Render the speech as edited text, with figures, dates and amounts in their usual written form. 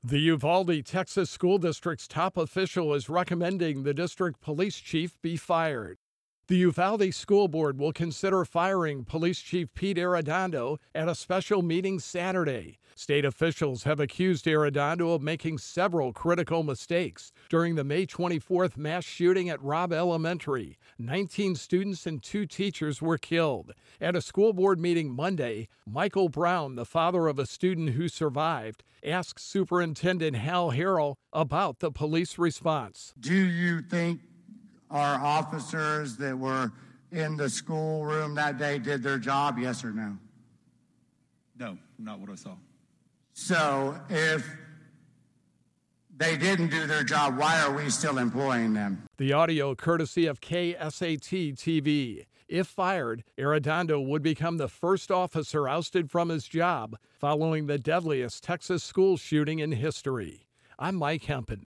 The Uvalde, Texas School District's top official is recommending the district police chief be fired. The Uvalde School Board will consider firing Police Chief Pete Arredondo at a special meeting Saturday. State officials have accused Arredondo of making several critical mistakes during the May 24th mass shooting at Robb Elementary. 19 students and 2 teachers were killed. At a school board meeting Monday, Michael Brown, the father of a student who survived, asked Superintendent Hal Harrell about the police response. Do you think our officers that were in the schoolroom that day did their job, yes or no? No, not what I saw. So if they didn't do their job, why are we still employing them? The audio courtesy of KSAT TV. If fired, Arredondo would become the first officer ousted from his job following the deadliest Texas school shooting in history. I'm Mike Hempen.